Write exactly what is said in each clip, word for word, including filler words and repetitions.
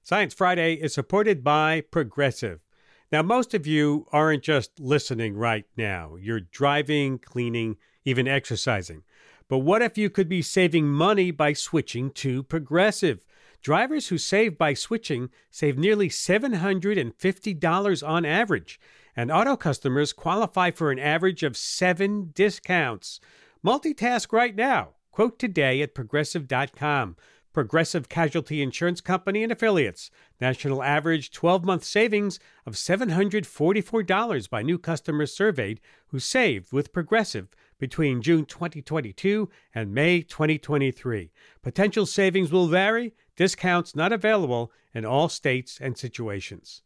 Science Friday is supported by Progressive. Now, most of you aren't just listening right now. You're driving, cleaning, even exercising. But what if you could be saving money by switching to Progressive? Drivers who save by switching save nearly seven hundred fifty dollars on average, and auto customers qualify for an average of seven discounts. Multitask right now. Quote today at progressive dot com. Progressive Casualty Insurance Company and Affiliates. National average twelve-month savings of seven hundred forty-four dollars by new customers surveyed who saved with Progressive between June twenty twenty-two and May twenty twenty-three. Potential savings will vary. Discounts not available in all states and situations.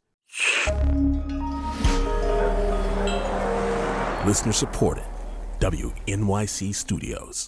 Listener supported. W N Y C Studios.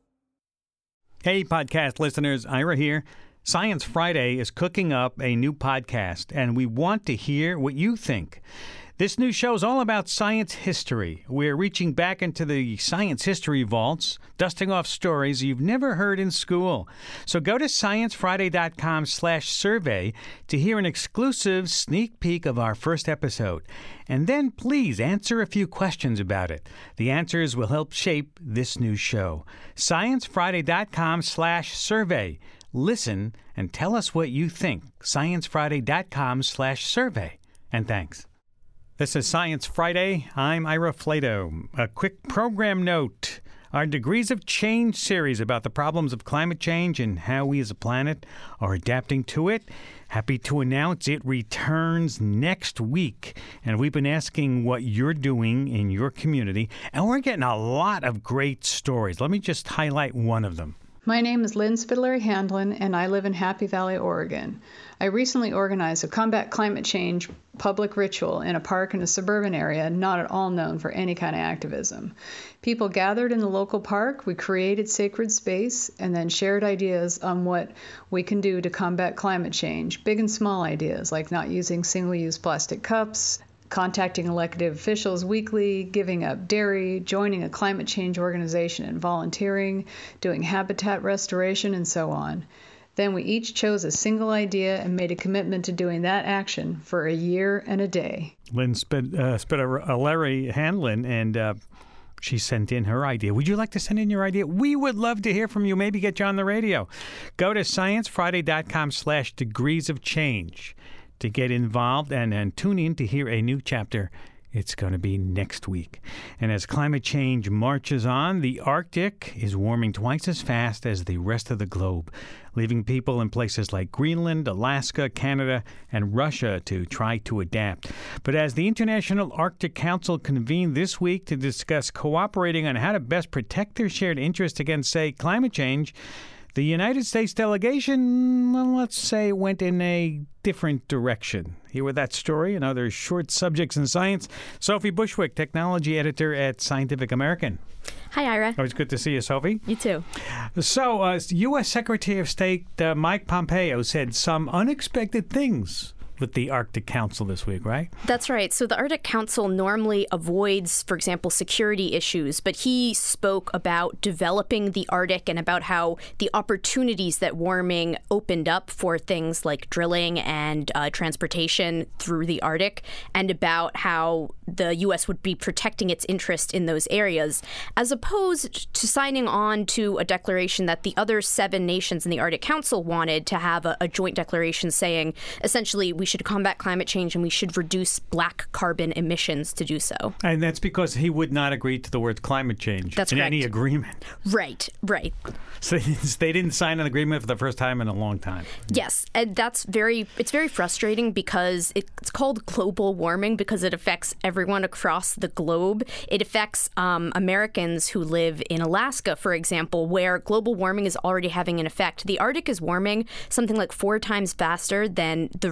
Hey, podcast listeners, Ira here. Science Friday is cooking up a new podcast, and we want to hear what you think. This new show is all about science history. We're reaching back into the science history vaults, dusting off stories you've never heard in school. So go to science friday dot com slash survey to hear an exclusive sneak peek of our first episode. And then please answer a few questions about it. The answers will help shape this new show. science friday dot com slash survey. Listen and tell us what you think. science friday dot com slash survey. And thanks. This is Science Friday. I'm Ira Flato. A quick program note. Our Degrees of Change series about the problems of climate change and how we as a planet are adapting to it. Happy to announce it returns next week. And we've been asking what you're doing in your community. And we're getting a lot of great stories. Let me just highlight one of them. My name is Lynn Spitaleri Handlin, and I live in Happy Valley, Oregon. I recently organized a combat climate change public ritual in a park in a suburban area not at all known for any kind of activism. People gathered in the local park, we created sacred space, and then shared ideas on what we can do to combat climate change, big and small ideas like not using single-use plastic cups, contacting elected officials weekly, giving up dairy, joining a climate change organization and volunteering, doing habitat restoration, and so on. Then we each chose a single idea and made a commitment to doing that action for a year and a day. Lynn Spitaleri Handlin, and uh, she sent in her idea. Would you like to send in your idea? We would love to hear from you. Maybe get you on the radio. Go to science friday dot com slash degrees of change. To get involved and, and tune in to hear a new chapter. It's going to be next week. And as climate change marches on, the Arctic is warming twice as fast as the rest of the globe, leaving people in places like Greenland, Alaska, Canada, and Russia to try to adapt. But as the International Arctic Council convened this week to discuss cooperating on how to best protect their shared interest against, say, climate change, the United States delegation, well, let's say, went in a different direction. Here with that story and other short subjects in science, Sophie Bushwick, technology editor at Scientific American. Hi, Ira. Always good to see you, Sophie. You too. So, uh, U S Secretary of State uh, Mike Pompeo said some unexpected things with the Arctic Council this week, right? That's right. So the Arctic Council normally avoids, for example, security issues, but he spoke about developing the Arctic and about how the opportunities that warming opened up for things like drilling and uh, transportation through the Arctic, and about how the U S would be protecting its interest in those areas, as opposed to signing on to a declaration that the other seven nations in the Arctic Council wanted to have a, a joint declaration saying, essentially, we should combat climate change and we should reduce black carbon emissions to do so. And that's because he would not agree to the word climate change that's in correct. any agreement. Right, right. So they didn't sign an agreement for the first time in a long time. Yes, and that's very, it's very frustrating because it's called global warming because it affects everyone across the globe. It affects um, Americans who live in Alaska, for example, where global warming is already having an effect. The Arctic is warming something like four times faster than the rest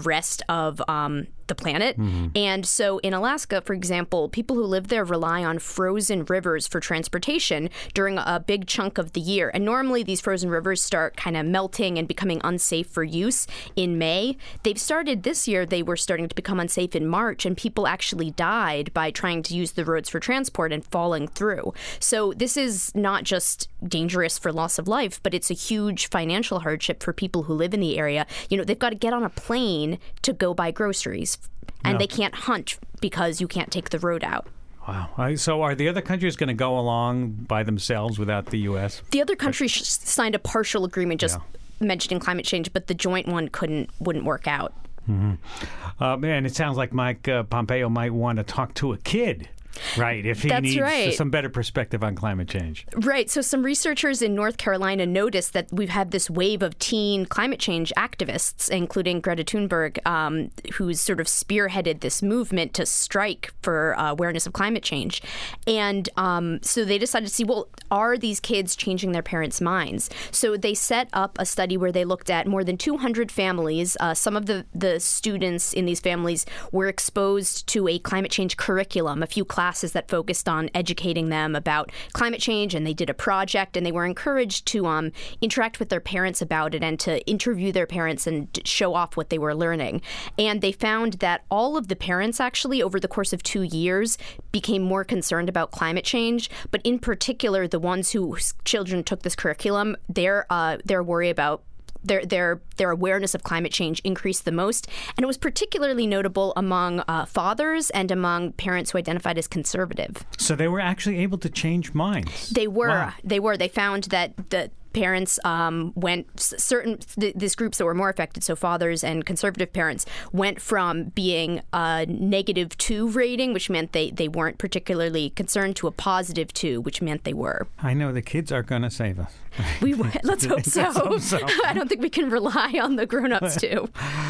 rest of um, the planet. Mm-hmm. And so in Alaska, for example, people who live there rely on frozen rivers for transportation during a big chunk of the year. And normally these frozen rivers start kind of melting and becoming unsafe for use in May. They've started this year, they were starting to become unsafe in March, and people actually died by trying to use the roads for transport and falling through. So this is not just dangerous for loss of life, but it's a huge financial hardship for people who live in the area. You know, they've got to get on a plane to go buy groceries, and no. they can't hunt because you can't take the road out. Wow. So are the other countries going to go along by themselves without the U S? The other countries sh- signed a partial agreement just yeah. mentioning climate change, but the joint one couldn't wouldn't work out. Mm-hmm. Uh, man, it sounds like Mike uh, Pompeo might want to talk to a kid. Right, if he That's needs right. some better perspective on climate change. Right. So some researchers in North Carolina noticed that we've had this wave of teen climate change activists, including Greta Thunberg, um, who's sort of spearheaded this movement to strike for uh, awareness of climate change. And um, so they decided to see, well, are these kids changing their parents' minds? So they set up a study where they looked at more than two hundred families. Uh, some of the, the students in these families were exposed to a climate change curriculum, a few classes classes that focused on educating them about climate change, and they did a project, and they were encouraged to um, interact with their parents about it and to interview their parents and show off what they were learning. And they found that all of the parents actually, over the course of two years, became more concerned about climate change, but in particular, the ones whose children took this curriculum, their uh, their worry about Their their their awareness of climate change increased the most, and it was particularly notable among uh, fathers and among parents who identified as conservative. So they were actually able to change minds. They were. Wow. They were. They found that the parents um, went certain th- these groups that were more affected, so fathers and conservative parents, went from being a negative two rating, which meant they, they weren't particularly concerned, to a positive two, which meant they were. I know the kids are going to save us. We let's hope so. Let's hope so. I don't think we can rely on the grown-ups too.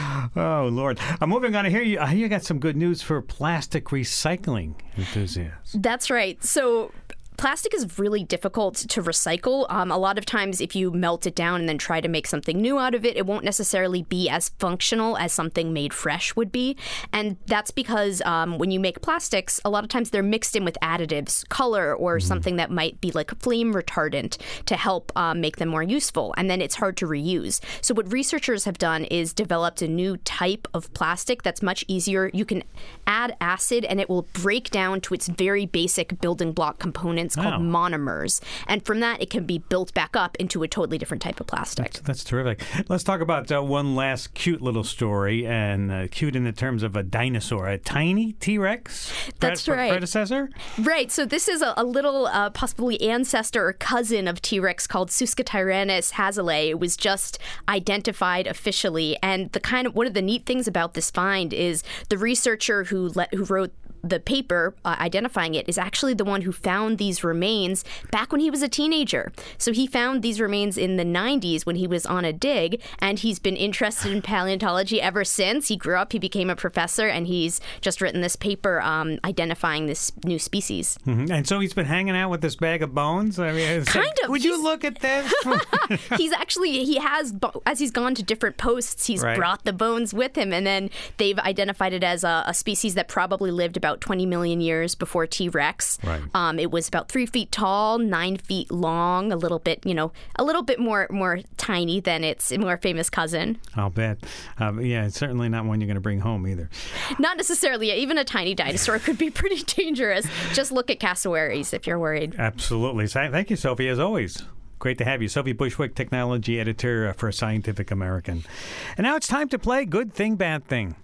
Oh Lord! I'm moving on. I hear you. I hear you got some good news for plastic recycling enthusiasts. That's right. So. Plastic is really difficult to recycle. Um, a lot of times, if you melt it down and then try to make something new out of it, it won't necessarily be as functional as something made fresh would be. And that's because um, when you make plastics, a lot of times they're mixed in with additives, color, or mm-hmm. something that might be like a flame retardant to help um, make them more useful. And then it's hard to reuse. So what researchers have done is developed a new type of plastic that's much easier. You can add acid and it will break down to its very basic building block components called wow. monomers. And from that, it can be built back up into a totally different type of plastic. That's, that's terrific. Let's talk about uh, one last cute little story, and uh, cute in the terms of a dinosaur, a tiny T-Rex That's pre- right. predecessor? Right. So this is a, a little uh, possibly ancestor or cousin of T-Rex called Susquetyranus hazelae. It was just identified officially. And the kind of one of the neat things about this find is the researcher who let, who wrote the paper uh, identifying it is actually the one who found these remains back when he was a teenager. So he found these remains in the nineties when he was on a dig, and he's been interested in paleontology ever since. He grew up, he became a professor, and he's just written this paper um, identifying this new species. Mm-hmm. And so he's been hanging out with this bag of bones? I mean, kind like, of. Would you look at this? He's actually, he has, as he's gone to different posts, he's right. brought the bones with him, and then they've identified it as a, a species that probably lived about twenty million years before T-Rex. Right. Um, it was about three feet tall, nine feet long, a little bit, you know, a little bit more more tiny than its more famous cousin. I'll bet. Um, yeah, it's certainly not one you're going to bring home either. Not necessarily. Even a tiny dinosaur could be pretty dangerous. Just look at cassowaries if you're worried. Absolutely. Thank you, Sophie, as always. Great to have you. Sophie Bushwick, technology editor for Scientific American. And now it's time to play Good Thing, Bad Thing.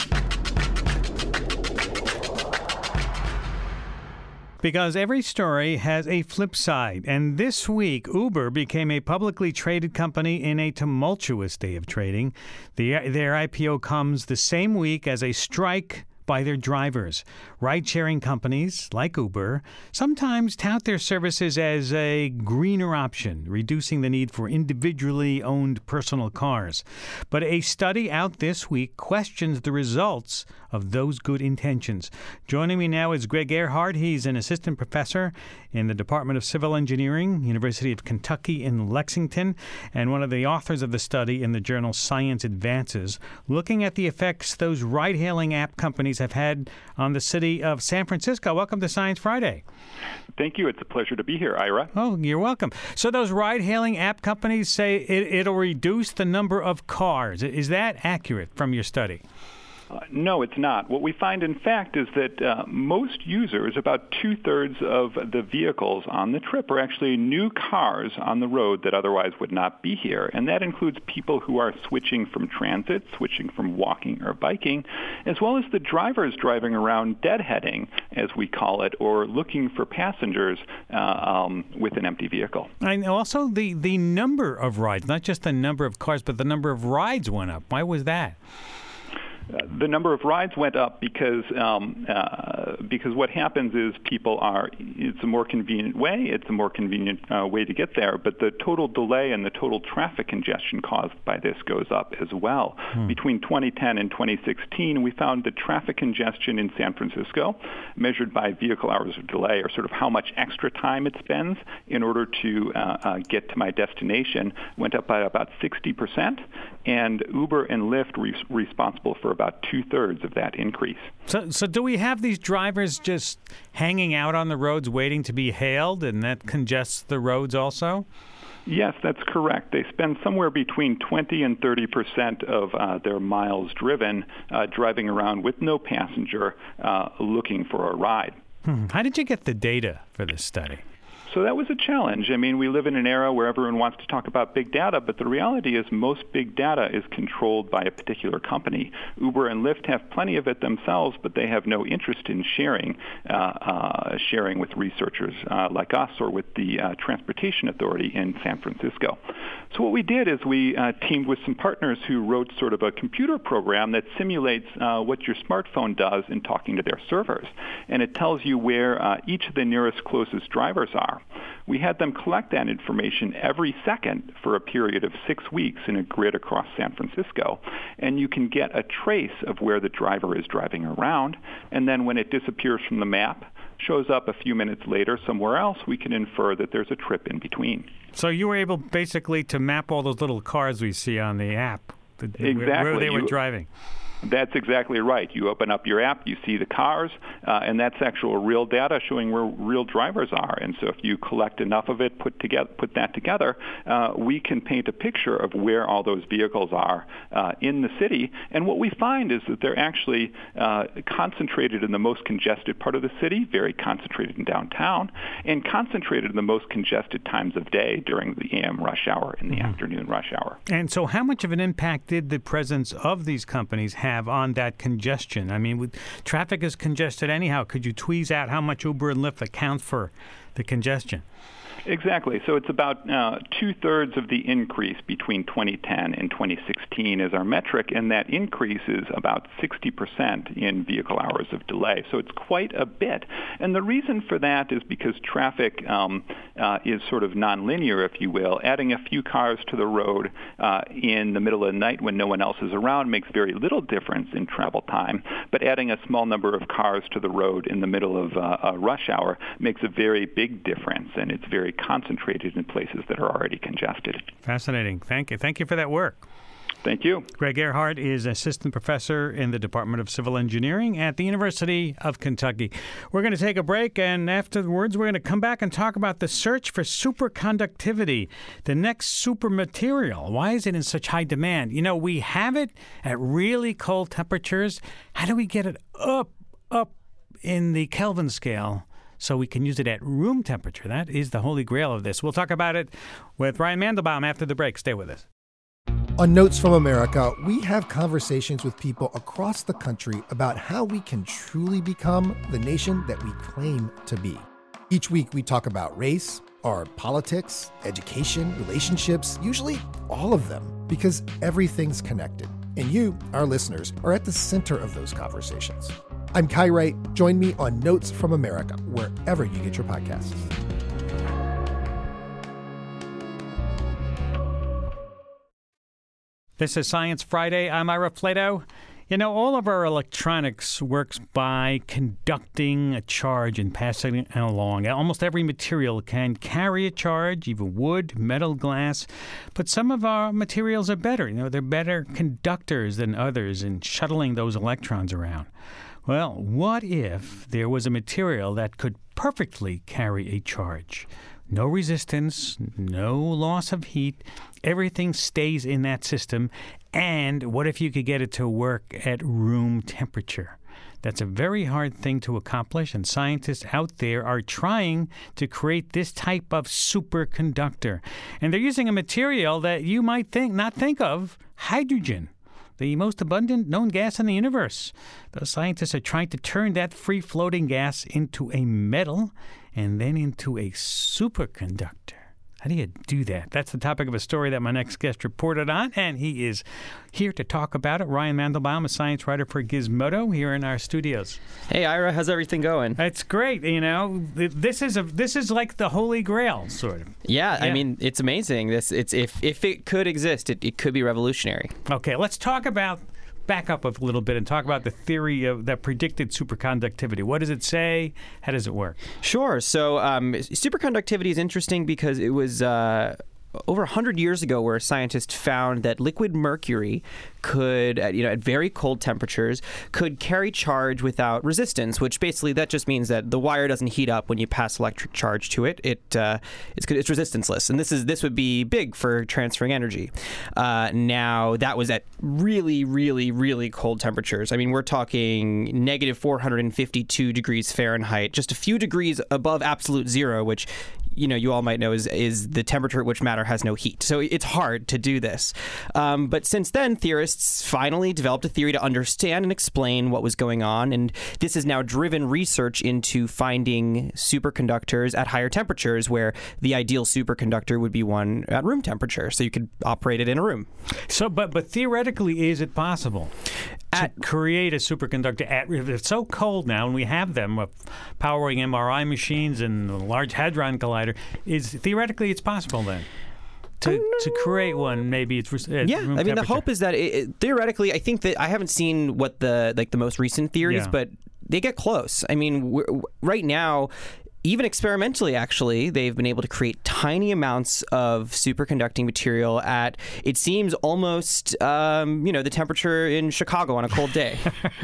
Because every story has a flip side. And this week, Uber became a publicly traded company in a tumultuous day of trading. The, their I P O comes the same week as a strike by their drivers. Ride-sharing companies, like Uber, sometimes tout their services as a greener option, reducing the need for individually owned personal cars. But a study out this week questions the results of those good intentions. Joining me now is Greg Erhardt. He's an assistant professor in the Department of Civil Engineering, University of Kentucky in Lexington, and one of the authors of the study in the journal Science Advances, looking at the effects those ride-hailing app companies have had on the city of San Francisco. Welcome to Science Friday. Thank you. It's a pleasure to be here, Ira. Oh, you're welcome. So those ride-hailing app companies say it, it'll reduce the number of cars. Is that accurate from your study? Uh, no, it's not. What we find, in fact, is that uh, most users, about two-thirds of the vehicles on the trip, are actually new cars on the road that otherwise would not be here. And that includes people who are switching from transit, switching from walking or biking, as well as the drivers driving around deadheading, as we call it, or looking for passengers uh, um, with an empty vehicle. And also the, the number of rides, not just the number of cars, but the number of rides went up. Why was that? Uh, the number of rides went up because um, uh, because what happens is people are, it's a more convenient way, it's a more convenient uh, way to get there, but the total delay and the total traffic congestion caused by this goes up as well. Hmm. Between twenty ten and twenty sixteen, we found that traffic congestion in San Francisco, measured by vehicle hours of delay, or sort of how much extra time it spends in order to uh, uh, get to my destination, went up by about sixty percent, and Uber and Lyft were responsible for about two-thirds of that increase. So, so do we have these drivers just hanging out on the roads waiting to be hailed, and that congests the roads also? Yes, that's correct. They spend somewhere between twenty and thirty percent of uh, their miles driven uh, driving around with no passenger uh, looking for a ride. Hmm. How did you get the data for this study? So that was a challenge. I mean, we live in an era where everyone wants to talk about big data, but the reality is most big data is controlled by a particular company. Uber and Lyft have plenty of it themselves, but they have no interest in sharing, uh, uh, sharing with researchers uh, like us or with the uh, Transportation Authority in San Francisco. So what we did is we uh, teamed with some partners who wrote sort of a computer program that simulates uh, what your smartphone does in talking to their servers. And it tells you where uh, each of the nearest closest drivers are. We had them collect that information every second for a period of six weeks in a grid across San Francisco, and you can get a trace of where the driver is driving around, and then when it disappears from the map, shows up a few minutes later somewhere else, we can infer that there's a trip in between. So you were able basically to map all those little cars we see on the app, the, exactly. where, where they were you, driving. That's exactly right. You open up your app, you see the cars, uh, and that's actual real data showing where real drivers are. And so if you collect enough of it, put together, put that together, uh, we can paint a picture of where all those vehicles are uh, in the city. And what we find is that they're actually uh, concentrated in the most congested part of the city, very concentrated in downtown, and concentrated in the most congested times of day during the A M rush hour and the mm-hmm. afternoon rush hour. And so how much of an impact did the presence of these companies have have on that congestion? I mean, with, traffic is congested anyhow. Could you tweeze out how much Uber and Lyft account for the congestion? Exactly. So it's about uh, two-thirds of the increase between twenty ten and twenty sixteen is our metric, and that increase is about sixty percent in vehicle hours of delay. So it's quite a bit. And the reason for that is because traffic um, uh, is sort of nonlinear, if you will. Adding a few cars to the road uh, in the middle of the night when no one else is around makes very little difference in travel time, but adding a small number of cars to the road in the middle of uh, a rush hour makes a very big difference, and it's very concentrated in places that are already congested. Fascinating. Thank you. Thank you for that work. Thank you. Greg Erhardt is assistant professor in the Department of Civil Engineering at the University of Kentucky. We're going to take a break, and afterwards we're going to come back and talk about the search for superconductivity, the next super material. Why is it in such high demand? You know, we have it at really cold temperatures. How do we get it up, up in the Kelvin scale so we can use it at room temperature? That is the holy grail of this. We'll talk about it with Ryan Mandelbaum after the break. Stay with us. On Notes from America, we have conversations with people across the country about how we can truly become the nation that we claim to be. Each week, we talk about race, our politics, education, relationships, usually all of them, because everything's connected. And you, our listeners, are at the center of those conversations. I'm Kai Wright. Join me on Notes from America, wherever you get your podcasts. This is Science Friday. I'm Ira Flato. You know, all of our electronics works by conducting a charge and passing it along. Almost every material can carry a charge, even wood, metal, glass. But some of our materials are better. You know, they're better conductors than others in shuttling those electrons around. Well, what if there was a material that could perfectly carry a charge? No resistance, no loss of heat. Everything stays in that system. And what if you could get it to work at room temperature? That's a very hard thing to accomplish, and scientists out there are trying to create this type of superconductor. And they're using a material that you might think not think of, hydrogen, the most abundant known gas in the universe. Those scientists are trying to turn that free-floating gas into a metal and then into a superconductor. How do you do that? That's the topic of a story that my next guest reported on, and he is here to talk about it. Ryan Mandelbaum, a science writer for Gizmodo, here in our studios. Hey, Ira, how's everything going? It's great. You know, this is a this is like the Holy Grail, sort of. Yeah, yeah. I mean, it's amazing. This it's if if it could exist, it, it could be revolutionary. Okay, let's talk about. Back up a little bit and talk about the theory of that predicted superconductivity. What does it say? How does it work? Sure. So um, superconductivity is interesting because it was uh, over one hundred years ago where a scientist found that liquid mercury could, at, you know, at very cold temperatures, could carry charge without resistance, which basically that just means that the wire doesn't heat up when you pass electric charge to it. It uh, it's, it's resistanceless, and this is this would be big for transferring energy. Uh, now that was at really, really, really cold temperatures. I mean, we're talking negative four hundred fifty-two degrees Fahrenheit, just a few degrees above absolute zero, which, you know, you all might know is is the temperature at which matter has no heat. So it's hard to do this. Um, but since then, theorists finally developed a theory to understand and explain what was going on. And this has now driven research into finding superconductors at higher temperatures, where the ideal superconductor would be one at room temperature. So you could operate it in a room. So, but but theoretically, is it possible at, to create a superconductor at, if it's so cold now, and we have them uh, powering M R I machines and the Large Hadron Collider, is theoretically it's possible then? To, to create one, maybe it's at yeah. room I mean, the temperature. hope is that it, it, theoretically, I think that I haven't seen what the like the most recent theories, Yeah. but they get close. I mean, we're, right now, even experimentally, actually, they've been able to create tiny amounts of superconducting material at, it seems, almost, um, you know, the temperature in Chicago on a cold day.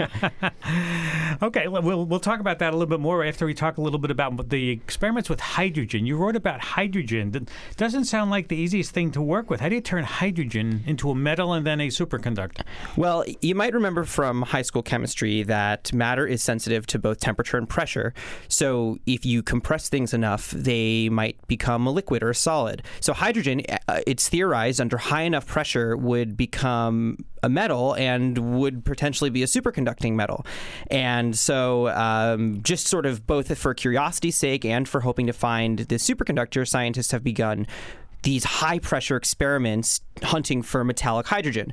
Okay, we'll we'll talk about that a little bit more after we talk a little bit about the experiments with hydrogen. You wrote about hydrogen. That doesn't sound like the easiest thing to work with. How do you turn hydrogen into a metal and then a superconductor? Well, you might remember from high school chemistry that matter is sensitive to both temperature and pressure. So if you compress things enough, they might become a liquid or a solid. So hydrogen, uh, it's theorized under high enough pressure would become a metal and would potentially be a superconducting metal. And so um, just sort of both for curiosity's sake and for hoping to find the superconductor, scientists have begun these high pressure experiments hunting for metallic hydrogen.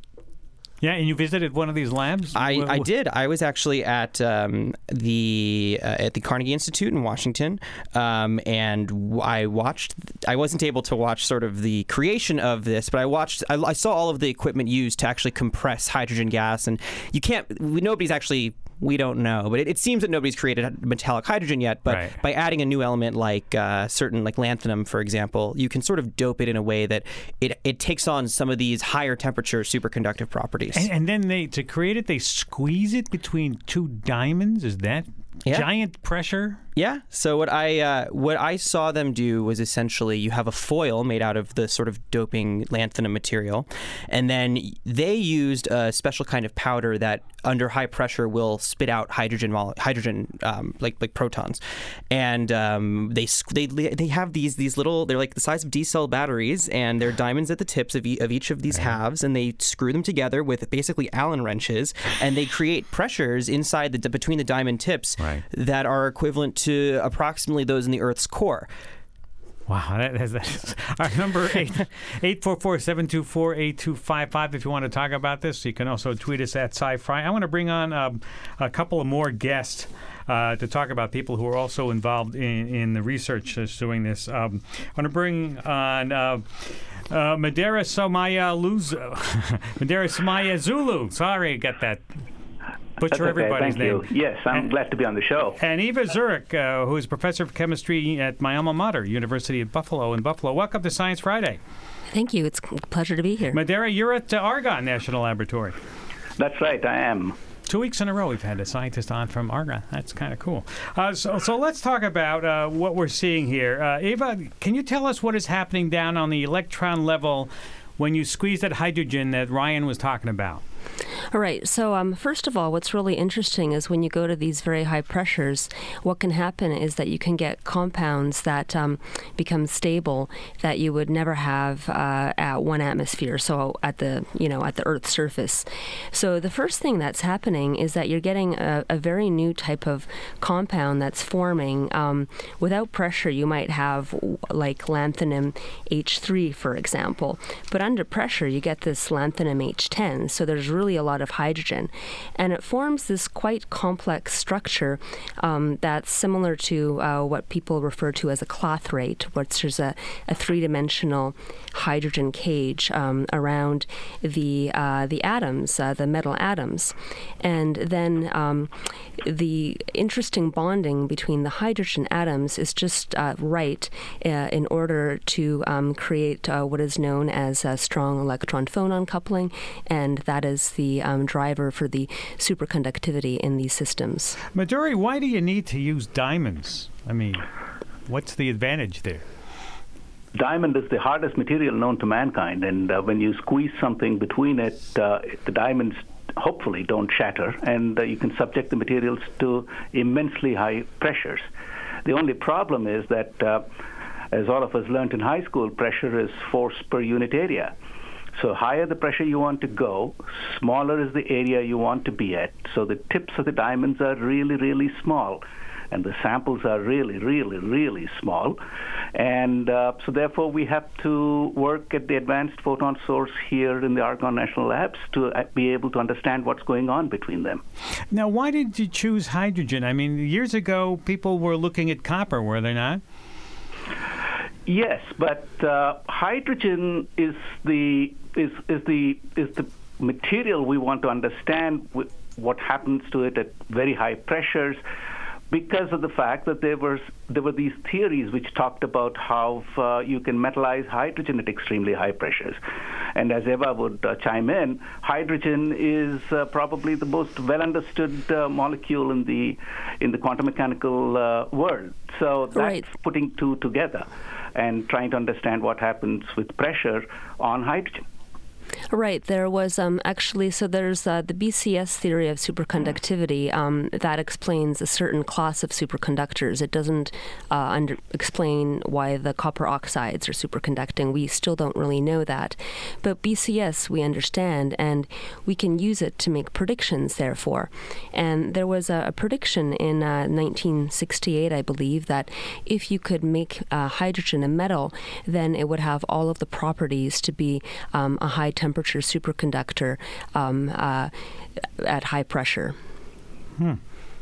Yeah, and you visited one of these labs? I, Wh- wh- I did. I was actually at um, the uh, at the Carnegie Institute in Washington, um, and w- I watched. I wasn't able to watch sort of the creation of this, but I watched. I, I saw all of the equipment used to actually compress hydrogen gas, and you can't. Nobody's actually. We don't know, but it, it seems that nobody's created metallic hydrogen yet. But Right. by adding a new element like uh, certain, like lanthanum, for example, you can sort of dope it in a way that it it takes on some of these higher temperature superconductive properties. And, and then they to create it, they squeeze it between two diamonds. Is that Yeah. giant pressure? Yeah. So what I uh, what I saw them do was essentially you have a foil made out of the sort of doping lanthanum material, and then they used a special kind of powder that under high pressure will spit out hydrogen mole- hydrogen um, like like protons, and um, they they they have these these little they're like the size of D cell batteries, and they're diamonds at the tips of, e- of each of these halves, and they screw them together with basically Allen wrenches, and they create pressures inside the between the diamond tips Right. that are equivalent to approximately those in the Earth's core. Wow, that is, that is our number eight eight four four seven two four eight two five five. If you want to talk about this, you can also tweet us at SciFri. I want to bring on um, a couple of more guests uh, to talk about people who are also involved in, in the research that's doing this. Um, I want to bring on. Uh, Uh, Madeira Somaya Luzu. Madeira Somaya Zulu. Sorry, I got that. Butcher That's okay. everybody's Thank name. You. Yes, I'm and, glad to be on the show. And Eva Zurich, uh, who is professor of chemistry at my alma mater, University of Buffalo in Buffalo. Welcome to Science Friday. Thank you. It's a pleasure to be here. Madeira, you're at uh, Argonne National Laboratory. That's right, I am. Two weeks in a row we've had a scientist on from Argonne. That's kind of cool. Uh, so, so let's talk about uh, what we're seeing here. Uh, Eva, can you tell us what is happening down on the electron level when you squeeze that hydrogen that Ryan was talking about? All right. So um, first of all, what's really interesting is when you go to these very high pressures, what can happen is that you can get compounds that um, become stable that you would never have uh, at one atmosphere. So at the you know at the Earth's surface. So the first thing that's happening is that you're getting a, a very new type of compound that's forming. Um, without pressure, you might have like lanthanum H three, for example, but under pressure, you get this lanthanum H ten. So there's really a lot of hydrogen, and it forms this quite complex structure um, that's similar to uh, what people refer to as a clathrate, which is a, a three-dimensional hydrogen cage um, around the uh, the atoms, uh, the metal atoms, and then um, the interesting bonding between the hydrogen atoms is just uh, right uh, in order to um, create uh, what is known as a strong electron-phonon coupling, and that is the um, driver for the superconductivity in these systems. Madeira, why do you need to use diamonds? I mean, what's the advantage there? Diamond is the hardest material known to mankind, and uh, when you squeeze something between it, uh, the diamonds hopefully don't shatter, and uh, you can subject the materials to immensely high pressures. The only problem is that, uh, as all of us learned in high school, pressure is force per unit area. So higher the pressure you want to go, smaller is the area you want to be at. So the tips of the diamonds are really, really small, and the samples are really, really, really small. And uh, so therefore we have to work at the Advanced Photon Source here in the Argonne National Labs to be able to understand what's going on between them. Now, why did you choose hydrogen? I mean, years ago, people were looking at copper, were they not? Yes, but uh, hydrogen is the is is the is the material we want to understand what happens to it at very high pressures, because of the fact that there was there were these theories which talked about how uh, you can metallize hydrogen at extremely high pressures. And as Eva would uh, chime in, hydrogen is uh, probably the most well understood uh, molecule in the in the quantum mechanical uh, world. So that's right. Putting two together and trying to understand what happens with pressure on hydrogen. Right. There was um, actually, so there's uh, the B C S theory of superconductivity um, that explains a certain class of superconductors. It doesn't uh, under, explain why the copper oxides are superconducting. We still don't really know that. But B C S we understand, and we can use it to make predictions, therefore. And there was a, a prediction in uh, nineteen sixty-eight, I believe, that if you could make uh, hydrogen a metal, then it would have all of the properties to be um, a high temperature superconductor um, uh, at high pressure. Hmm.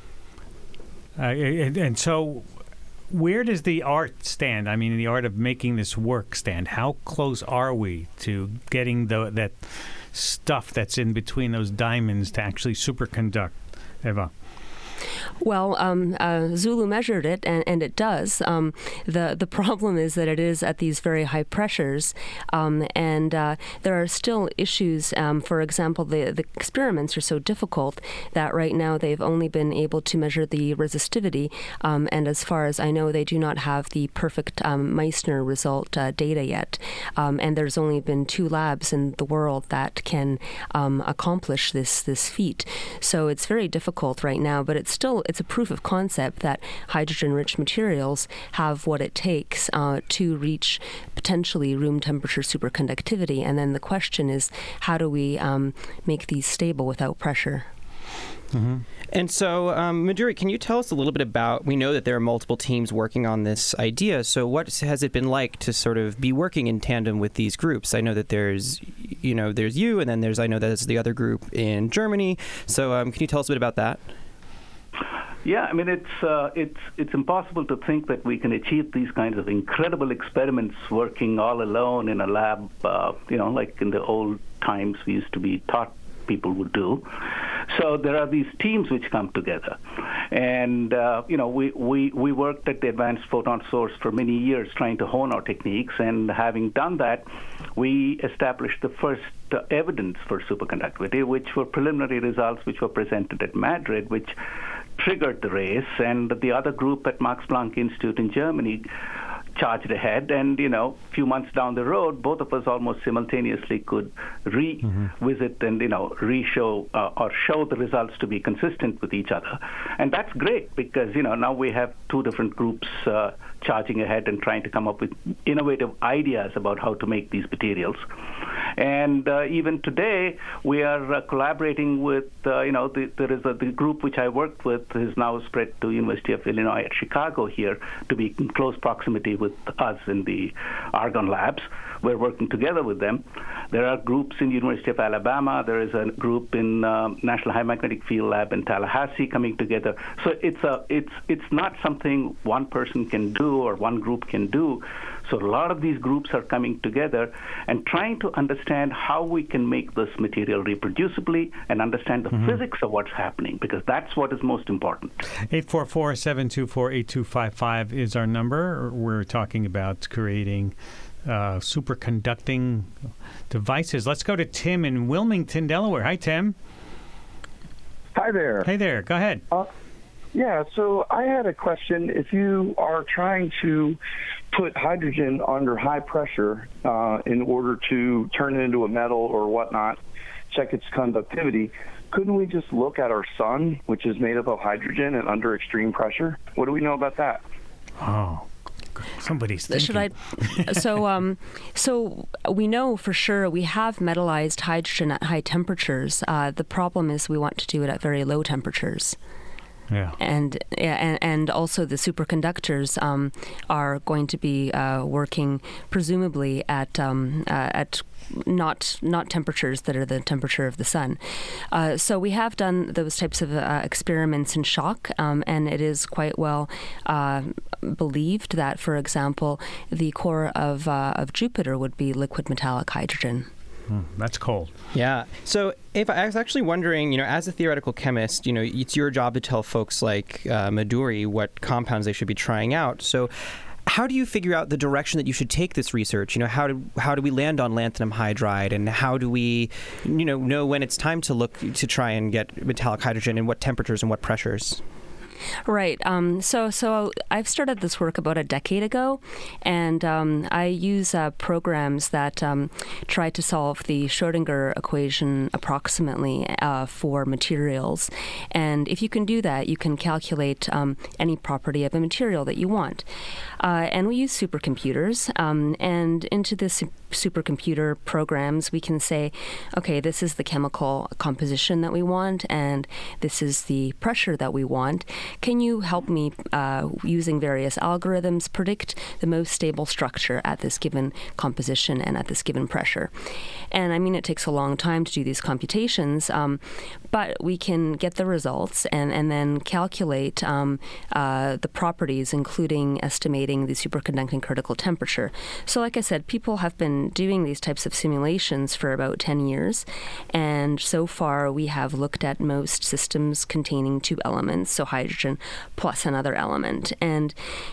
Uh, and, and so where does the art stand? I mean, the art of making this work stand. How close are we to getting the, that stuff that's in between those diamonds to actually superconduct, Eva? Well, um, uh, Zulu measured it, and, and it does. Um, the the problem is that it is at these very high pressures, um, and uh, there are still issues. Um, for example, the, the experiments are so difficult that right now they've only been able to measure the resistivity, um, and as far as I know, they do not have the perfect um, Meissner result uh, data yet. Um, and there's only been two labs in the world that can um, accomplish this this feat. So it's very difficult right now, but it's still it's a proof of concept that hydrogen-rich materials have what it takes uh, to reach potentially room temperature superconductivity. And then the question is, how do we um, make these stable without pressure? Mm-hmm. And so, um, Madeira, can you tell us a little bit about, we know that there are multiple teams working on this idea, so what has it been like to sort of be working in tandem with these groups? I know that there's, you know, there's you, and then there's, I know there's the other group in Germany, so um, can you tell us a bit about that? Yeah, I mean, it's uh, it's it's impossible to think that we can achieve these kinds of incredible experiments working all alone in a lab, uh, you know, like in the old times we used to be taught people would do. So there are these teams which come together. And, uh, you know, we, we, we worked at the Advanced Photon Source for many years trying to hone our techniques. And having done that, we established the first uh, evidence for superconductivity, which were preliminary results which were presented at Madrid, which triggered the race. And the other group at Max Planck Institute in Germany charged ahead, and you know, a few months down the road, both of us almost simultaneously could revisit mm-hmm. and you know, re-show uh, or show the results to be consistent with each other, and that's great because you know now we have two different groups uh, charging ahead and trying to come up with innovative ideas about how to make these materials. And uh, even today, we are uh, collaborating with, uh, you know, the, there is a, the group which I worked with is now spread to University of Illinois at Chicago here to be in close proximity with us in the Argonne labs. We're working together with them. There are groups in University of Alabama. There is a group in uh, National High Magnetic Field Lab in Tallahassee coming together. So it's a it's it's not something one person can do or one group can do. So a lot of these groups are coming together and trying to understand how we can make this material reproducibly and understand the mm-hmm. physics of what's happening, because that's what is most important. eight four four, seven two four, eight two five five is our number. We're talking about creating uh, superconducting devices. Let's go to Tim in Wilmington, Delaware. Hi, Tim. Hi there. Hey there. Go ahead. Uh, yeah, so I had a question. If you are trying to put hydrogen under high pressure uh, in order to turn it into a metal or whatnot, check its conductivity, couldn't we just look at our sun, which is made up of hydrogen and under extreme pressure? What do we know about that? Oh, somebody's thinking. Should I? So, um, so we know for sure we have metallized hydrogen at high temperatures. Uh, the problem is we want to do it at very low temperatures. Yeah. And, and and also the superconductors um, are going to be uh, working presumably at um, uh, at not not temperatures that are the temperature of the sun. Uh, so we have done those types of uh, experiments in shock, um, and it is quite well uh, believed that, for example, the core of uh, of Jupiter would be liquid metallic hydrogen. Mm, that's cold. Yeah. So, Ava, I was actually wondering, you know, as a theoretical chemist, you know, it's your job to tell folks like uh, Madhuri what compounds they should be trying out. So, how do you figure out the direction that you should take this research? You know, how do how do we land on lanthanum hydride, and how do we, you know, know when it's time to look to try and get metallic hydrogen, and what temperatures and what pressures? Right. Um, so, so I've started this work about a decade ago, and um, I use uh, programs that um, try to solve the Schrödinger equation approximately uh, for materials. And if you can do that, you can calculate um, any property of a material that you want. Uh, and we use supercomputers. Um, and into this supercomputer programs, we can say, okay, this is the chemical composition that we want, and this is the pressure that we want. Can you help me, uh, using various algorithms, predict the most stable structure at this given composition and at this given pressure? And I mean, it takes a long time to do these computations, um, but we can get the results and, and then calculate um, uh, the properties, including estimating the superconducting critical temperature. So like I said, people have been doing these types of simulations for about ten years, and so far we have looked at most systems containing two elements, so hydrogen plus another element. And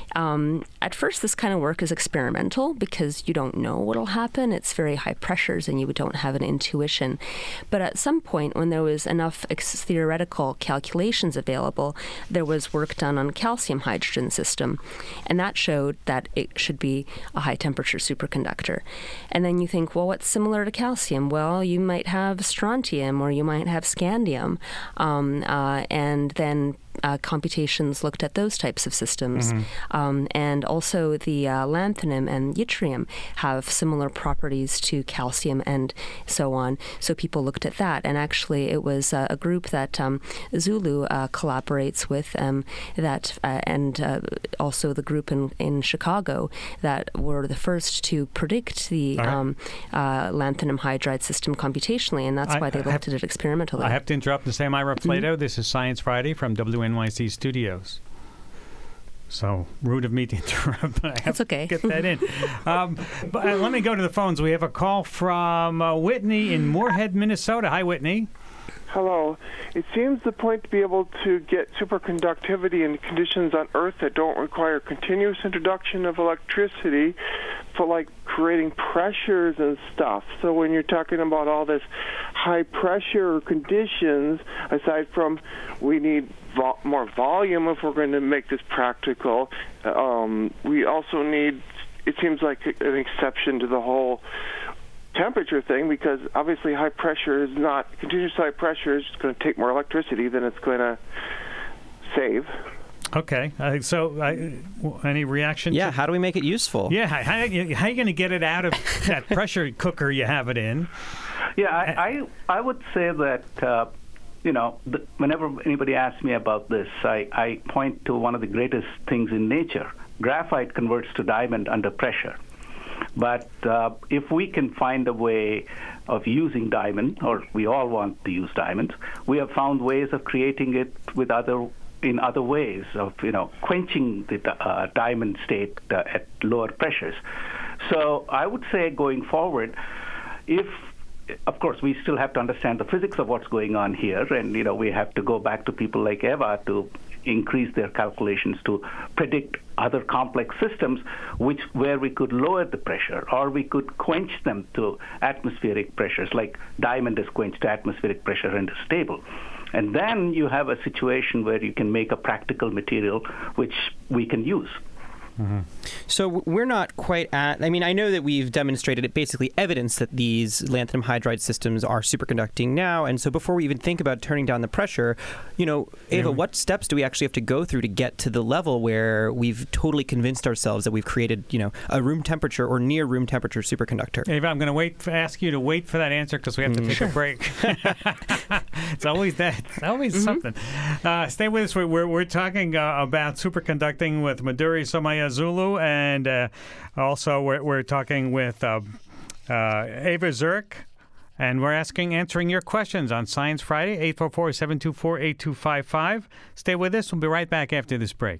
um, at first this kind of work is experimental because you don't know what will happen. It's very high pressures and you don't have an intuition. But at some point, when there was enough ex- theoretical calculations available, there was work done on calcium hydrogen system, and that showed that it should be a high temperature superconductor. And then you think, well, what's similar to calcium? Well, you might have strontium or you might have scandium, um, uh, and then Uh, computations looked at those types of systems. Mm-hmm. Um, and also the uh, lanthanum and yttrium have similar properties to calcium and so on. So people looked at that. And actually it was uh, a group that um, Zulu uh, collaborates with, um, that uh, and uh, also the group in, in Chicago that were the first to predict the right. um, uh, lanthanum hydride system computationally. And that's I, why they I looked have, at it experimentally. I have to interrupt and say, I'm Ira Plato. Mm-hmm. This is Science Friday from W N Y C studios. So rude of me to interrupt, but I have That's okay. to get that in. um, but uh, let me go to the phones. We have a call from uh, Whitney in Moorhead, Minnesota. Hi, Whitney. Hello. It seems the point to be able to get superconductivity in conditions on Earth that don't require continuous introduction of electricity for, like, creating pressures and stuff. So when you're talking about all this high-pressure conditions, aside from we need vo- more volume if we're going to make this practical, um, we also need, it seems like an exception to the whole temperature thing, because obviously high pressure is not, continuous high pressure is just going to take more electricity than it's going to save. Okay. Uh, so uh, any reaction? Yeah, to, how do we make it useful? Yeah, how, how, how are you going to get it out of that pressure cooker you have it in? Yeah, I, I, I would say that, uh, you know, the, whenever anybody asks me about this, I, I point to one of the greatest things in nature. Graphite converts to diamond under pressure. But uh, if we can find a way of using diamond, or we all want to use diamonds, we have found ways of creating it with other in other ways of, you know, quenching the uh, diamond state uh, at lower pressures. So I would say going forward, if of course, we still have to understand the physics of what's going on here, and you know we have to go back to people like Eva to increase their calculations to predict other complex systems, which where we could lower the pressure, or we could quench them to atmospheric pressures, like diamond is quenched to atmospheric pressure and is stable. And then you have a situation where you can make a practical material which we can use. Mm-hmm. So we're not quite at, I mean, I know that we've demonstrated it, basically evidence that these lanthanum hydride systems are superconducting now. And so before we even think about turning down the pressure, you know, Ava, yeah. what steps do we actually have to go through to get to the level where we've totally convinced ourselves that we've created, you know, a room temperature or near room temperature superconductor? Ava, I'm going to wait for, ask you to wait for that answer because we have to mm-hmm. take sure. a break. It's always that. It's always mm-hmm. something. Uh, stay with us. We're, we're talking uh, about superconducting with Madhuri Somayazulu, and uh, also we're, we're talking with uh, uh, Ava Zurek, and we're asking, answering your questions on Science Friday, eight four four, seven two four, eight two five five. Stay with us. We'll be right back after this break.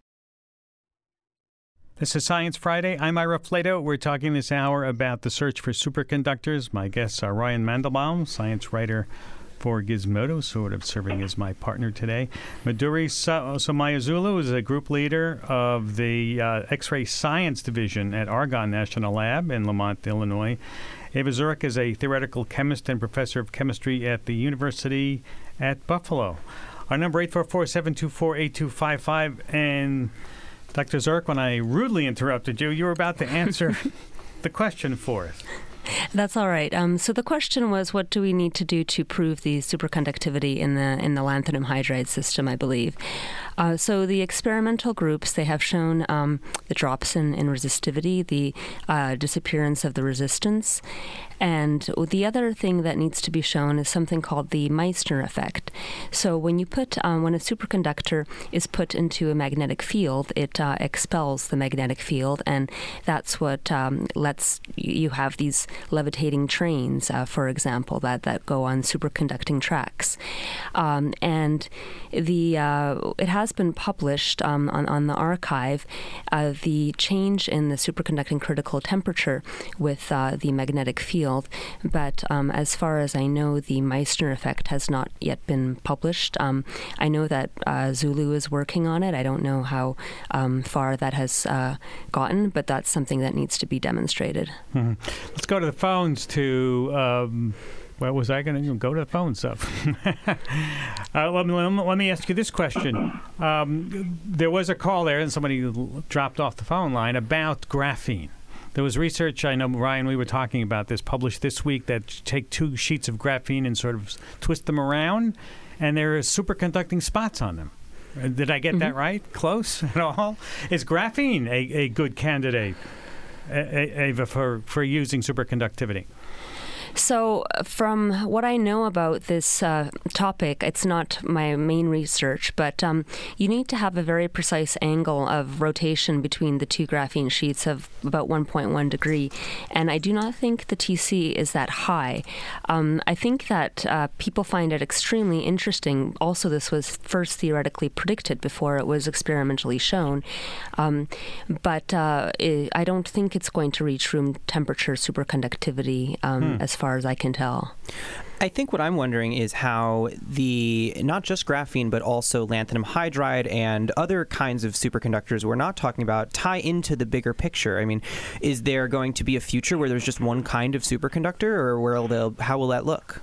This is Science Friday. I'm Ira Flato. We're talking this hour about the search for superconductors. My guests are Ryan Mandelbaum, science writer for Gizmodo, sort of serving as my partner today. Madhuri Somayazulu is a group leader of the uh, X-ray Science Division at Argonne National Lab in Lamont, Illinois. Ava Zurek is a theoretical chemist and professor of chemistry at the University at Buffalo. Our number eight four four, seven two four, eight two five five. And Doctor Zurek, when I rudely interrupted you, you were about to answer the question for us. That's all right. Um, so the question was, what do we need to do to prove the superconductivity in the in the lanthanum hydride system, I believe. Uh, so the experimental groups, they have shown um, the drops in, in resistivity, the uh, disappearance of the resistance. And the other thing that needs to be shown is something called the Meissner effect. So when you put, um, when a superconductor is put into a magnetic field, it uh, expels the magnetic field, and that's what um, lets you have these levitating trains, uh, for example, that, that go on superconducting tracks. Um, and the uh, it has been published um, on, on the archive, uh, the change in the superconducting critical temperature with uh, the magnetic field. But um, as far as I know, the Meissner effect has not yet been published. Um, I know that uh, Zulu is working on it. I don't know how um, far that has uh, gotten, but that's something that needs to be demonstrated. Mm-hmm. Let's go to the phones to... Um Well, was I going to go to the phone stuff? uh, let, me, let me ask you this question. Um, there was a call there, and somebody dropped off the phone line about graphene. There was research, I know, Ryan, we were talking about this, published this week, that take two sheets of graphene and sort of twist them around, and there are superconducting spots on them. Uh, did I get mm-hmm. that right? Close at all? Is graphene a, a good candidate, Ava, for, for using superconductivity? So from what I know about this uh, topic, it's not my main research, but um, you need to have a very precise angle of rotation between the two graphene sheets of about one point one degree. And I do not think the T C is that high. Um, I think that uh, people find it extremely interesting. Also, this was first theoretically predicted before it was experimentally shown. Um, but uh, it, I don't think it's going to reach room temperature superconductivity um, hmm. as far as I can tell. I think what I'm wondering is how the, not just graphene, but also lanthanum hydride and other kinds of superconductors we're not talking about tie into the bigger picture. I mean, is there going to be a future where there's just one kind of superconductor, or where will how will that look?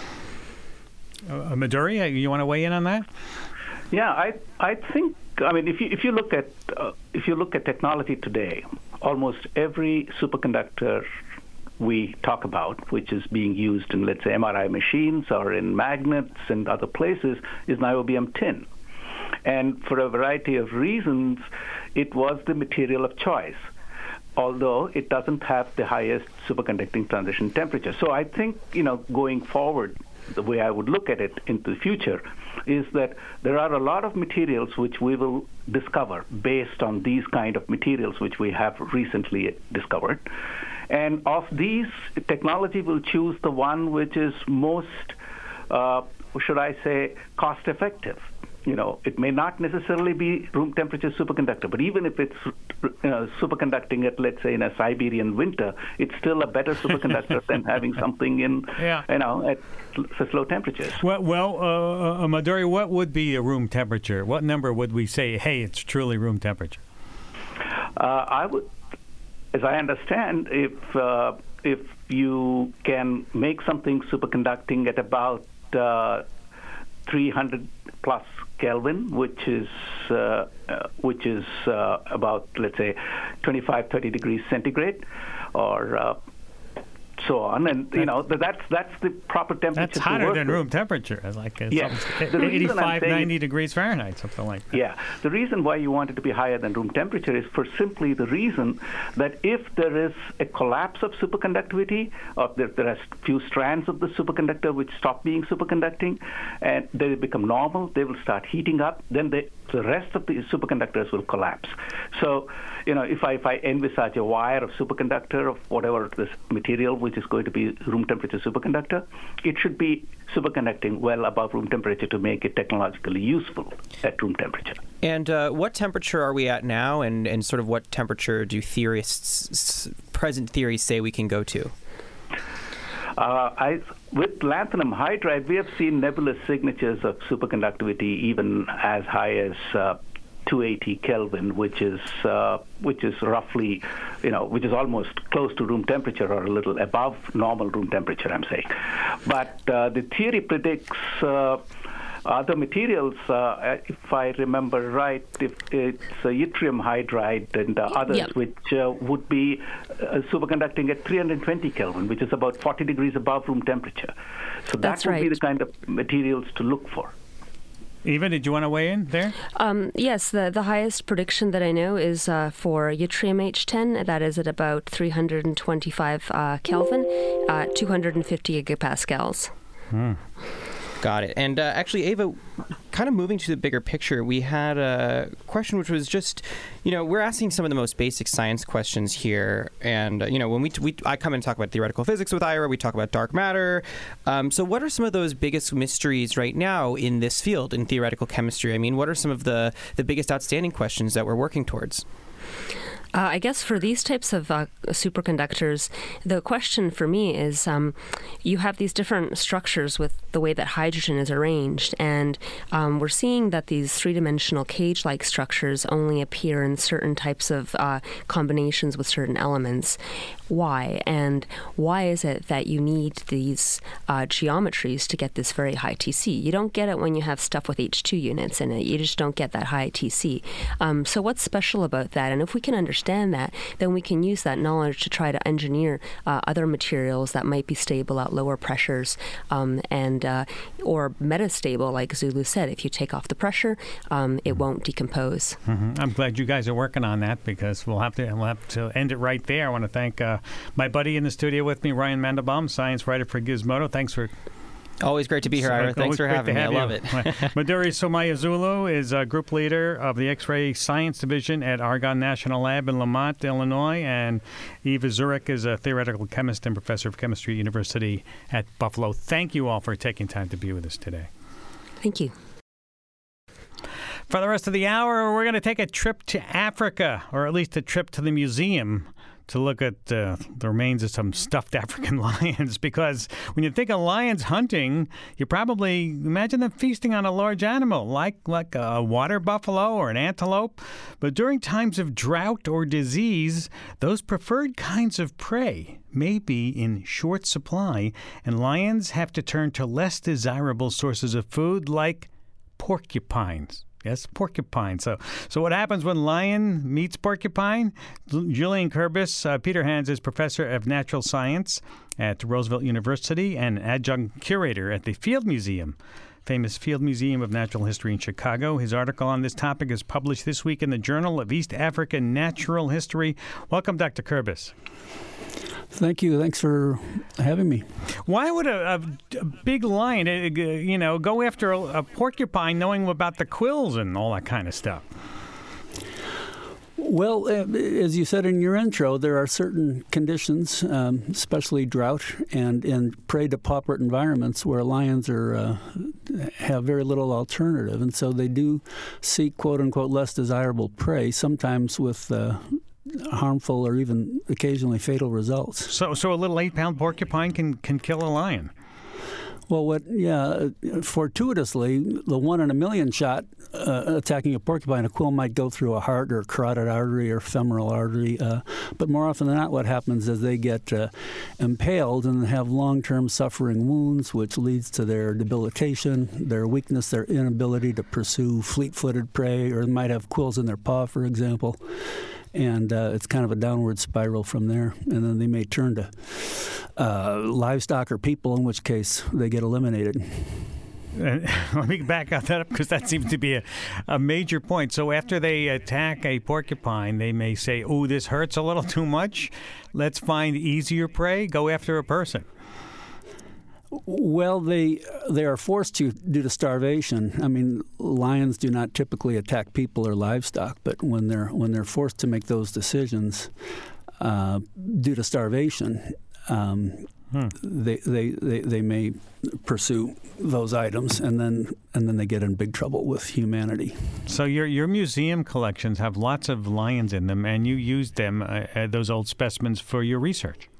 Uh, Madhuri, you want to weigh in on that? Yeah, I I think, I mean, if you if you look at uh, if you look at technology today, almost every superconductor we talk about, which is being used in, let's say, M R I machines or in magnets and other places, is niobium tin. And for a variety of reasons, it was the material of choice, although it doesn't have the highest superconducting transition temperature. So I think, you know, going forward, the way I would look at it into the future is that there are a lot of materials which we will discover based on these kind of materials which we have recently discovered. And of these, technology will choose the one which is most, uh, should I say, cost-effective. You know, it may not necessarily be room temperature superconductor, but even if it's you know, superconducting at, let's say, in a Siberian winter, it's still a better superconductor than having something in, yeah. you know, at such low temperatures. Well, well uh, uh, Madhuri, what would be a room temperature? What number would we say, hey, it's truly room temperature? Uh, I would, as I understand, if uh, if you can make something superconducting at about uh, three hundred plus Kelvin, which is uh, uh, which is uh, about, let's say, twenty-five, thirty degrees centigrade, or uh, so on, and you know that's that's the proper temperature. That's hotter to work than with. room temperature, like uh, yeah. eighty-five, ninety degrees Fahrenheit, something like that. Yeah, the reason why you want it to be higher than room temperature is for simply the reason that if there is a collapse of superconductivity, or there, there are few strands of the superconductor which stop being superconducting, and they become normal, they will start heating up, then they, the rest of the superconductors will collapse. So, you know, if I if I envisage a wire of superconductor of whatever this material which is going to be room temperature superconductor, it should be superconducting well above room temperature to make it technologically useful at room temperature. And uh, what temperature are we at now, and, and sort of what temperature do theorists, present theories, say we can go to? Uh, I, with lanthanum hydride, we have seen nebulous signatures of superconductivity even as high as uh, two hundred eighty Kelvin, which is uh, which is roughly, you know, which is almost close to room temperature or a little above normal room temperature, I'm saying. But uh, the theory predicts uh, other materials, uh, if I remember right, if it's uh, yttrium hydride and uh, others, yep. which uh, would be uh, superconducting at three hundred twenty Kelvin, which is about forty degrees above room temperature. So That's that would right. be the kind of materials to look for. Eva, did you want to weigh in there? Um, yes, the, the highest prediction that I know is uh, for yttrium H ten. That is at about three hundred twenty-five uh, Kelvin, uh, two hundred fifty gigapascals. Hmm. Got it. And uh, actually, Ava, kind of moving to the bigger picture, we had a question which was just, you know, we're asking some of the most basic science questions here. And, uh, you know, when we, we I come and talk about theoretical physics with Ira, we talk about dark matter. Um, so what are some of those biggest mysteries right now in this field, in theoretical chemistry? I mean, what are some of the, the biggest outstanding questions that we're working towards? Uh, I guess for these types of uh, superconductors, the question for me is um, you have these different structures with the way that hydrogen is arranged, and um, we're seeing that these three-dimensional cage-like structures only appear in certain types of uh, combinations with certain elements. Why? And why is it that you need these uh, geometries to get this very high T C? You don't get it when you have stuff with H two units in it. You just don't get that high T C. Um, so what's special about that? And if we can understand understand that, then we can use that knowledge to try to engineer uh, other materials that might be stable at lower pressures, um, and uh, or metastable, like Zulu said. If you take off the pressure, um, it won't decompose. Mm-hmm. I'm glad you guys are working on that, because we'll have to we'll have to end it right there. I want to thank uh, my buddy in the studio with me, Ryan Mandelbaum, science writer for Gizmodo. Thanks for Always great to be here, Ira. Thanks for having me. I love it. Madhuri Somayazulu is a group leader of the X-ray Science Division at Argonne National Lab in Lamont, Illinois, and Eva Zurich is a theoretical chemist and professor of chemistry at University at Buffalo. Thank you all for taking time to be with us today. Thank you. For the rest of the hour, we're going to take a trip to Africa, or at least a trip to the museum, to look at uh, the remains of some stuffed African lions, because when you think of lions hunting, you probably imagine them feasting on a large animal, like like a water buffalo or an antelope. But during times of drought or disease, those preferred kinds of prey may be in short supply, and lions have to turn to less desirable sources of food, like porcupines. Yes, porcupine. So so what happens when lion meets porcupine? Julian Kurbis, uh, Peter Hans is professor of natural science at Roosevelt University and adjunct curator at the Field Museum, famous Field Museum of Natural History in Chicago. His article on this topic is published this week in the Journal of East African Natural History. Welcome, Doctor Kurbis. Thank you. Thanks for having me. Why would a, a, a big lion, uh, you know, go after a, a porcupine, knowing about the quills and all that kind of stuff? Well, uh, as you said in your intro, there are certain conditions, um, especially drought and in prey to pauperate environments, where lions are uh, have very little alternative, and so they do seek "quote unquote" less desirable prey, sometimes with Uh, harmful or even occasionally fatal results. So, so a little eight-pound porcupine can, can kill a lion. Well, what? Yeah, fortuitously, the one in a million shot uh, attacking a porcupine, a quill might go through a heart or carotid artery or femoral artery. Uh, but more often than not, what happens is they get uh, impaled and have long-term suffering wounds, which leads to their debilitation, their weakness, their inability to pursue fleet-footed prey, or they might have quills in their paw, for example. And uh, it's kind of a downward spiral from there. And then they may turn to uh, livestock or people, in which case they get eliminated. Uh, let me back up that up, because that seems to be a, a major point. So after they attack a porcupine, they may say, oh, this hurts a little too much. Let's find easier prey. Go after a person. Well, they they are forced to due to starvation. I mean, lions do not typically attack people or livestock, but when they're when they're forced to make those decisions uh, due to starvation, um, hmm. they, they they they may pursue those items, and then and then they get in big trouble with humanity. So your your museum collections have lots of lions in them, and you used them uh, uh, those old specimens for your research.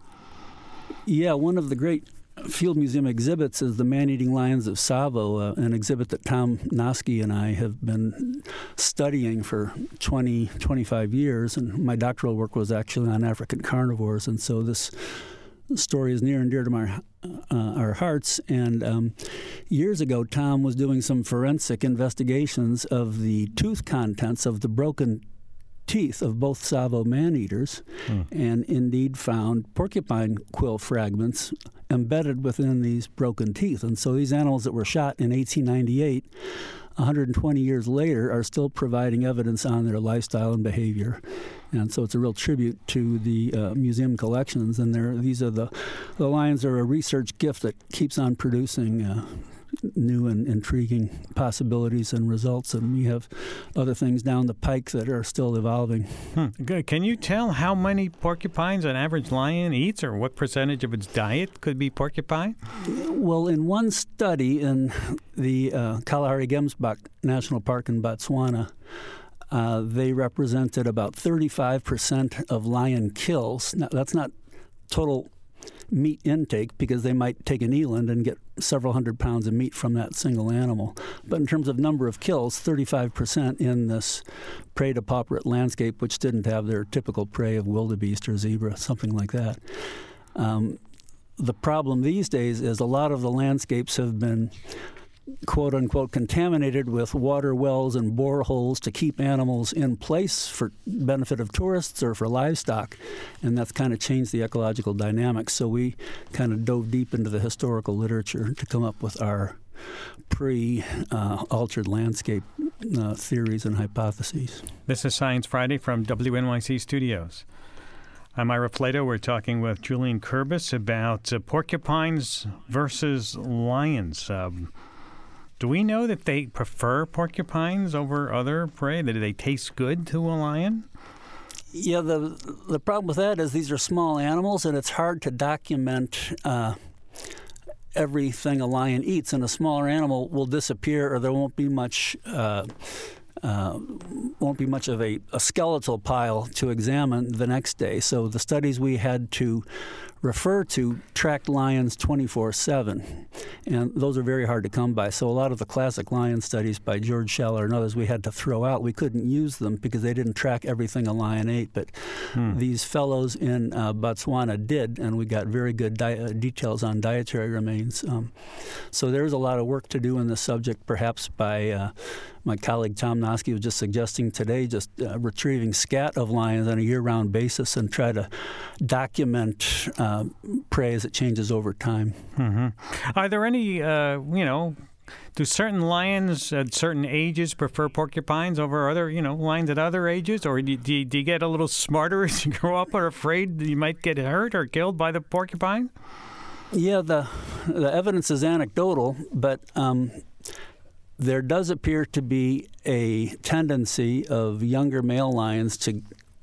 Yeah, one of the great Field Museum exhibits is the Man-Eating Lions of Tsavo, uh, an exhibit that Tom Noske and I have been studying for twenty, twenty-five years, and my doctoral work was actually on African carnivores, and so this story is near and dear to my, uh, our hearts. And um, years ago, Tom was doing some forensic investigations of the tooth contents of the broken teeth of both Tsavo man-eaters, hmm. and indeed found porcupine quill fragments embedded within these broken teeth. And so these animals that were shot in eighteen ninety-eight, one hundred twenty years later, are still providing evidence on their lifestyle and behavior. And so it's a real tribute to the uh, museum collections. And these are the, the lions are a research gift that keeps on producing uh, new and intriguing possibilities and results, and we have other things down the pike that are still evolving. Hmm. Good. Can you tell how many porcupines an average lion eats, or what percentage of its diet could be porcupine? Well, in one study in the uh, Kalahari Gemsbok National Park in Botswana, uh, they represented about thirty-five percent of lion kills. Now, that's not total meat intake, because they might take an eland and get several hundred pounds of meat from that single animal. But in terms of number of kills, thirty-five percent in this prey to pauperate landscape, which didn't have their typical prey of wildebeest or zebra, something like that. Um, the problem these days is a lot of the landscapes have been quote unquote contaminated with water wells and boreholes to keep animals in place for benefit of tourists or for livestock, and that's kind of changed the ecological dynamics. So we kind of dove deep into the historical literature to come up with our pre-altered uh, landscape uh, theories and hypotheses. This is Science Friday from W N Y C Studios. I'm Ira Flato. We're talking with Julian Kurbis about uh, porcupines versus lions. Um, do we know that they prefer porcupines over other prey? Do they taste good to a lion? Yeah, the the problem with that is these are small animals, and it's hard to document uh, everything a lion eats. And a smaller animal will disappear, or there won't be much. Uh, Uh, won't be much of a, a skeletal pile to examine the next day. So the studies we had to refer to tracked lions twenty-four seven, and those are very hard to come by. So a lot of the classic lion studies by George Schaller and others we had to throw out. We couldn't use them because they didn't track everything a lion ate, but hmm. these fellows in uh, Botswana did, and we got very good di- uh, details on dietary remains. Um, so there's a lot of work to do in this subject, perhaps by uh, my colleague Tom Noske was just suggesting today, just uh, retrieving scat of lions on a year-round basis and try to document uh, prey as it changes over time. Mm-hmm. Are there any, uh, you know, do certain lions at certain ages prefer porcupines over other, you know, lions at other ages? Or do you, do you, do you get a little smarter as you grow up or afraid that you might get hurt or killed by the porcupine? Yeah, the, the evidence is anecdotal, but um, there does appear to be a tendency of younger male lions to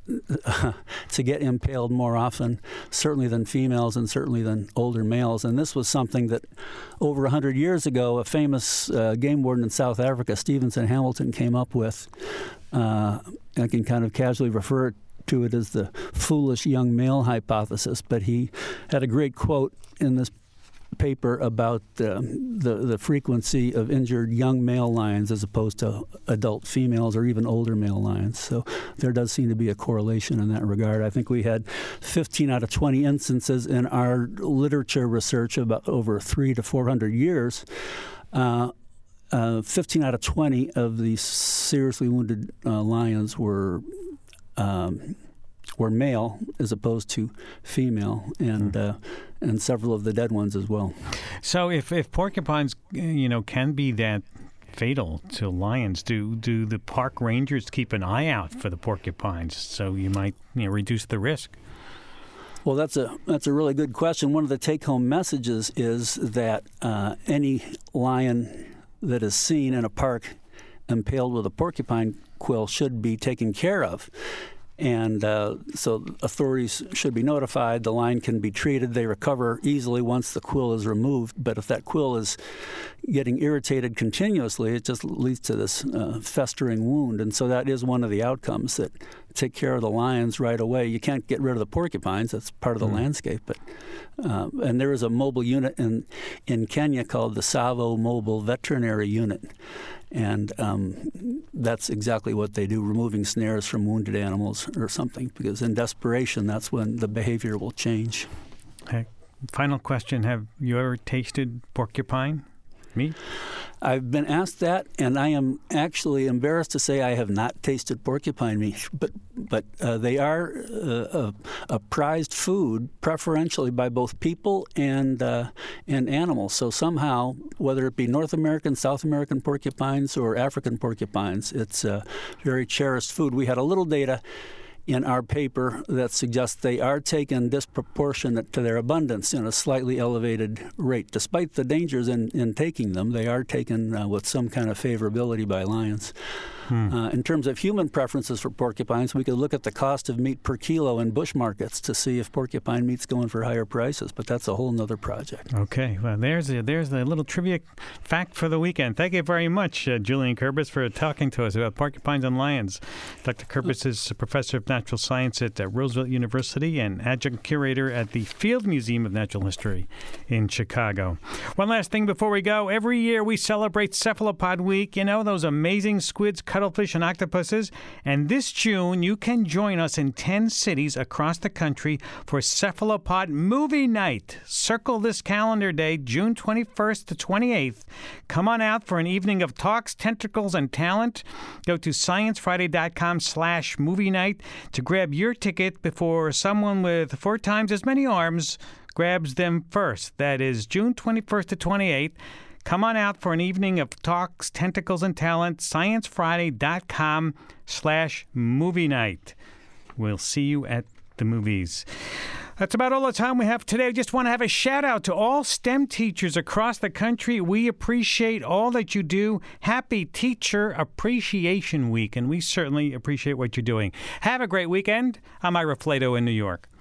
uh, to get impaled more often, certainly than females and certainly than older males. And this was something that over one hundred years ago, a famous uh, game warden in South Africa, Stevenson Hamilton, came up with. Uh, I can kind of casually refer to it as the foolish young male hypothesis, but he had a great quote in this paper about uh, the the frequency of injured young male lions as opposed to adult females or even older male lions. So there does seem to be a correlation in that regard. I think we had fifteen out of twenty instances in our literature research about over three to four hundred years. Uh, uh, fifteen out of twenty of these seriously wounded uh, lions were um, were male as opposed to female, and uh, and several of the dead ones as well. So if, if porcupines, you know, can be that fatal to lions, do do the park rangers keep an eye out for the porcupines so you might, you know, reduce the risk? Well, that's a that's a really good question. One of the take-home messages is that uh, any lion that is seen in a park impaled with a porcupine quill should be taken care of. And uh, so authorities should be notified. The lion can be treated. They recover easily once the quill is removed. But if that quill is getting irritated continuously, it just leads to this uh, festering wound. And so that is one of the outcomes, that take care of the lions right away. You can't get rid of the porcupines. That's part of the mm. landscape. But uh, and there is a mobile unit in, in Kenya called the Tsavo Mobile Veterinary Unit. And um, that's exactly what they do, removing snares from wounded animals or something, because in desperation, that's when the behavior will change. Okay. Final question. Have you ever tasted porcupine meat? I've been asked that, and I am actually embarrassed to say I have not tasted porcupine meat. But but uh, they are uh, a, a prized food, preferentially by both people and uh, and animals. So somehow, whether it be North American, South American porcupines, or African porcupines, it's a very cherished food. We had a little data in our paper that suggests they are taken disproportionate to their abundance in a slightly elevated rate. Despite the dangers in, in taking them, they are taken uh, with some kind of favorability by lions. Hmm. Uh, in terms of human preferences for porcupines, we could look at the cost of meat per kilo in bush markets to see if porcupine meat's going for higher prices, but that's a whole other project. Okay, well, there's a, there's a little trivia fact for the weekend. Thank you very much, uh, Julian Kurbis, for talking to us about porcupines and lions. Doctor Kurbis is a professor of natural science at uh, Roosevelt University and adjunct curator at the Field Museum of Natural History in Chicago. One last thing before we go. Every year we celebrate Cephalopod Week. You know, those amazing squids cuttlefish and octopuses. And this June, you can join us in ten cities across the country for Cephalopod Movie Night. Circle this calendar day, June twenty-first to twenty-eighth. Come on out for an evening of talks, tentacles, and talent. Go to sciencefriday.com slash movie night to grab your ticket before someone with four times as many arms grabs them first. That is June twenty-first to twenty-eighth. Come on out for an evening of talks, tentacles, and talent. sciencefriday.com slash movie night. We'll see you at the movies. That's about all the time we have today. I just want to have a shout out to all STEM teachers across the country. We appreciate all that you do. Happy Teacher Appreciation Week, and we certainly appreciate what you're doing. Have a great weekend. I'm Ira Flato in New York.